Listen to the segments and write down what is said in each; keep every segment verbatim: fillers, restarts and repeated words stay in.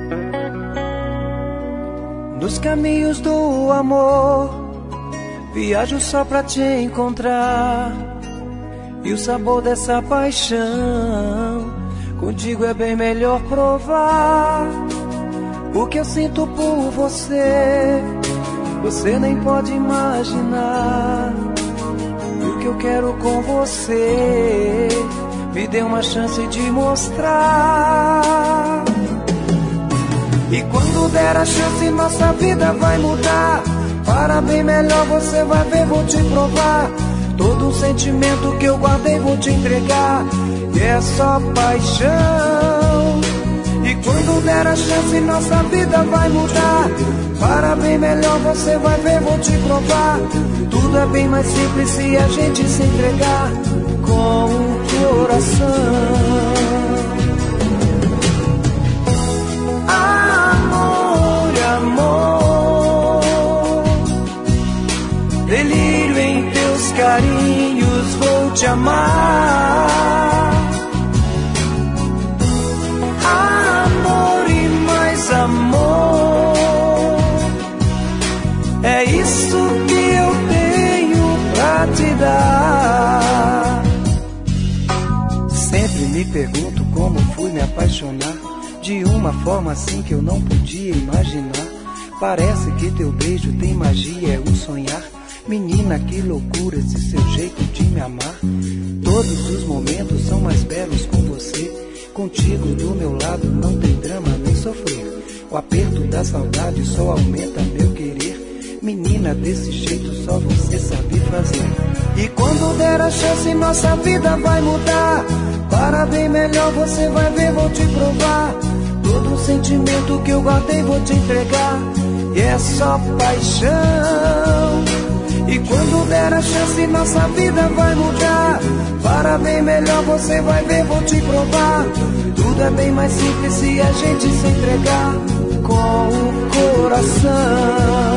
Nos caminhos do amor, viajo só pra te encontrar. E o sabor dessa paixão, contigo é bem melhor provar. O que eu sinto por você, você nem pode imaginar. E o que eu quero com você, me dê uma chance de mostrar. E quando der a chance, nossa vida vai mudar. Para bem melhor, você vai ver, vou te provar. Todo um sentimento que eu guardei, vou te entregar. E é só paixão. E quando der a chance, nossa vida vai mudar. Para bem melhor, você vai ver, vou te provar. Tudo é bem mais simples se a gente se entregar com o coração. Delírio em teus carinhos, vou te amar. Amor e mais amor, é isso que eu tenho pra te dar. Sempre me pergunto como fui me apaixonar de uma forma assim que eu não podia imaginar. Parece que teu beijo tem magia, é um sonhar. Menina, que loucura esse seu jeito de me amar. Todos os momentos são mais belos com você. Contigo do meu lado não tem drama nem sofrer. O aperto da saudade só aumenta meu querer. Menina, desse jeito só você sabe fazer. E quando der a chance, nossa vida vai mudar. Para bem melhor, você vai ver, vou te provar. Todo o sentimento que eu guardei, vou te entregar. E é só paixão. E quando der a chance, nossa vida vai mudar. Para bem melhor, você vai ver, vou te provar. Tudo é bem mais simples se a gente se entregar com o coração.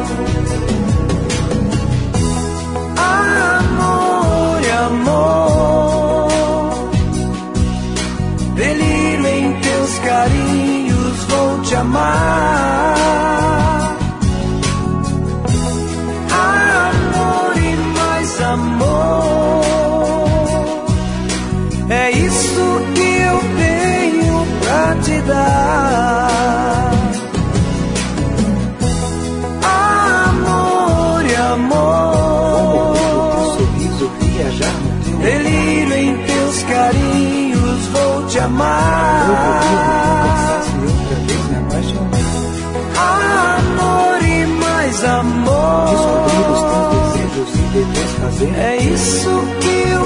Amor e amor, delírio em teus carinhos, vou te amar. Amor, é isso que eu tenho pra te dar. Amor e amor, sorriso viajar no teu delírio em teus carinhos, vou te amar. Eu vou outra vez me apaixonar. Amor e mais amor, descobrir os teus desejos e depois fazer. É isso que eu